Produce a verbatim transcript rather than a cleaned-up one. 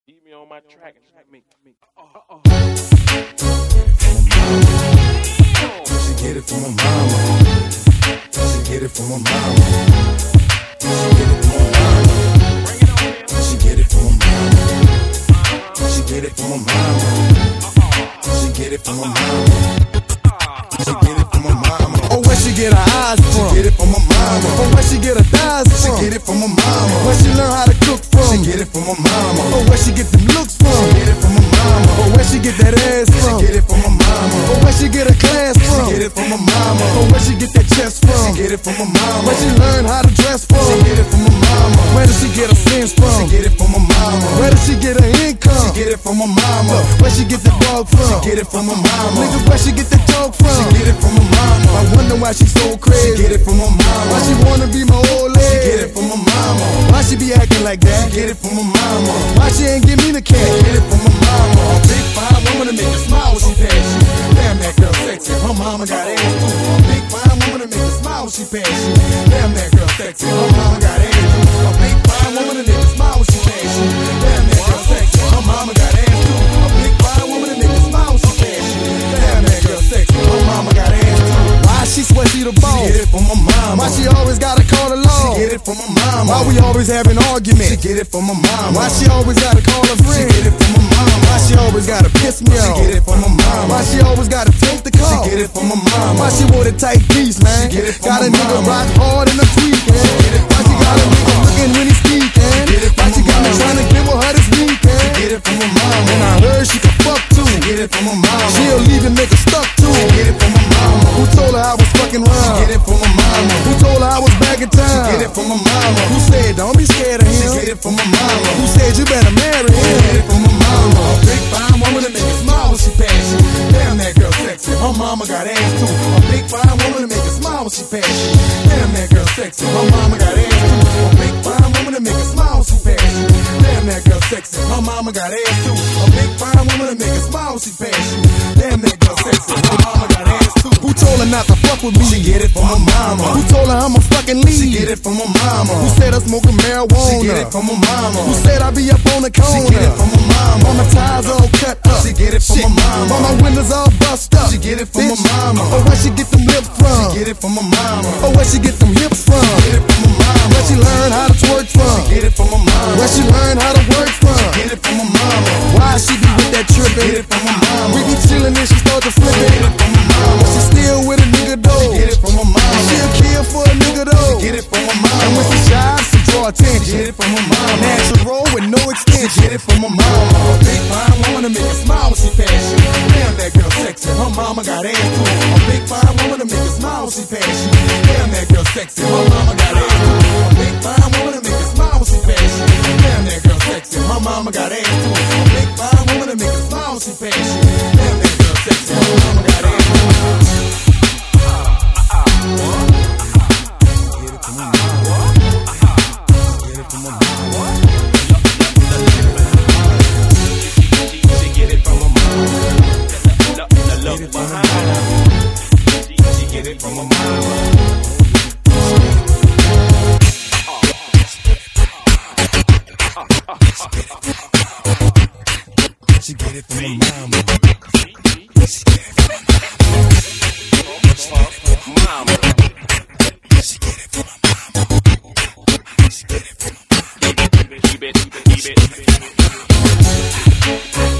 Leave me on my track and let me. me. Uh-oh. She get it from her mama. She get it from her mama. She get it from her mama. She get it from her mama. She get it from her mama. She get it from her mama. She get it from her mama. Oh, where she get her eyes from? She get it from her mama. Oh, where she get her thighs She from? get it from her mama. Where she learn how to cook from? She get it from her mama. Oh, where she get them looks from? She get it from her mama. Oh, where she get that ass She from? get it from her mama. Oh, where she get her class She from? get it from her mama. Oh, where she get that chest from? She get it from her mama. Where she learn how to dress from? She get it from her mama. Where does she get her sense She from? get it from her mama. Where does she get her income? She get it from her mama. Where she get the dog from? She get it from her mama. Nigga, where she get the dog from? She get it from her mama. I wonder why she so She crazy. get it from her mama. Why she wanna be my old She lady? get it from her mama. Why she be acting like that? She get it from her mama. Why she ain't give me the She cash? get it from her mama. A big fine woman to make you smile when she pass you. Damn, that girl sexy. Her mama got ass too. A big fine woman to make you smile when she pass you. Damn, that girl sexy. Her mama got ass too. A big fine woman to make you smile when she pass you. Damn, that girl sexy. Her mama got ass too. A big fine woman to make you smile when she pass you. Damn, that girl sexy. Her mama got ass too. Why she swear she the boss? She get it from her mama. Why she always gotta call the law? She get it from her mama. Why we always having She arguments? get it from her mama. Why she always gotta call her She friend? get it from her mama. Why she always gotta piss me She off? get it from her mama. Why she always gotta take the She call? get it from her mama. Why she want a tight piece, man? She get it from Got a her nigga mama. rock hard in the tweaking. get it from Why she her got a mama. nigga looking when he speaking? get it Why from she her got me mama. trying to give her her this weekend? Get it from her mama. And I heard she could fuck too. Get it from her mama. She'll leave a nigga stuck too. Get it from her mama. Who told her I was fucking round? Get it from her mama. Who told her I was back in town? Get it from her mama. Who said don't be scared of She him? get it from her mama. Who said you better marry Get him? it from her mama. A big fine woman to make you smile when she pass you. Damn, that girl sexy. Her mama got ass too. A big fine woman to make you smile when she pass you. Damn, that girl sexy. Her mama got ass too. A big fine woman to make you smile when she pass you. Damn, that girl sexy. Her mama got ass too. A big fine woman to make you smile when she pass you. Damn, that girl sexy. Her mama got ass too. Who told her not to fuck with me? She get it from her mama. Who told her I'm a fucking lead? She get it from her mama. Who said I'm smoking marijuana? She get it from her mama. Who said I be up on the corner? She get it from her mama. All my ties all cut up. She get it from Shit. her mama. All my windows all bust up. She get it from Bitch. her mama. Oh, where she get them lips from? Get it from her mama. Oh, where she get them hips from? Get it from her mama. Where she learn how to twerk from? Get it from her mama. Where she learn how to work from? Get it from her mama. Why she be with that Get trippin'? it from her mama. We be chillin' and she start to flip Get it it. from her mama. She still with a nigga though. Get it from her mama. She'll kill for a nigga though. Get it from her And when mama. she shy, she draw attention. Get it from her mama. Natural with no extension. Get it from her mama. A big fine woman to make you smile when she pass you. Damn, that girl sexy. Her mama got ass too. A big fine woman to make you smile when she pass you. Damn, that girl sexy. Her mama got ass too. A big fine woman to make you smile when she pass you. Damn, that girl sexy. Her mama got ass too. A big fine woman to make you smile when she pass you. Damn, that girl sexy. Her mama got ass too. Get it from her mama. Get it from her mama. She get it from her mama. The, the love behind her. She, she get it from her mama. She get it from her mama. Mama. She get it from her mama. She get it from her mama. Keep it, keep it, keep it.